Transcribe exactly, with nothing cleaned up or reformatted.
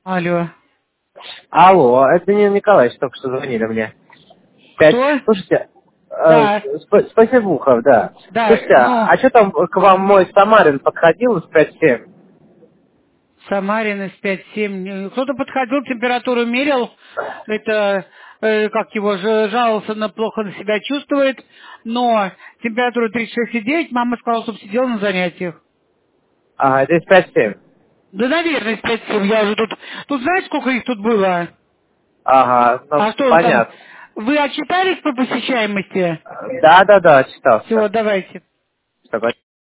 Алло. Алло, это Данил Николаевич, только что звонили мне. Пять. Кто? Слушайте, э, Да, сп- спасибо, да. да, Слушайте, ну, а что там к вам мой Самарин подходил из пять семь? Самарин из пять семь. Кто-то подходил, температуру мерил. Это, э, как его, ж- жаловался на плохо на себя чувствует. Но температура тридцать шесть и девять. Мама сказала, чтобы сидел на занятиях. Ага, это из пять семь. Да, наверное, из пять семь. Я уже тут... Тут знаете, сколько их тут было? Ага, ну А что он там... понятно. Вы отчитались по посещаемости? Да, да, да, читал Все, все. давайте. Что,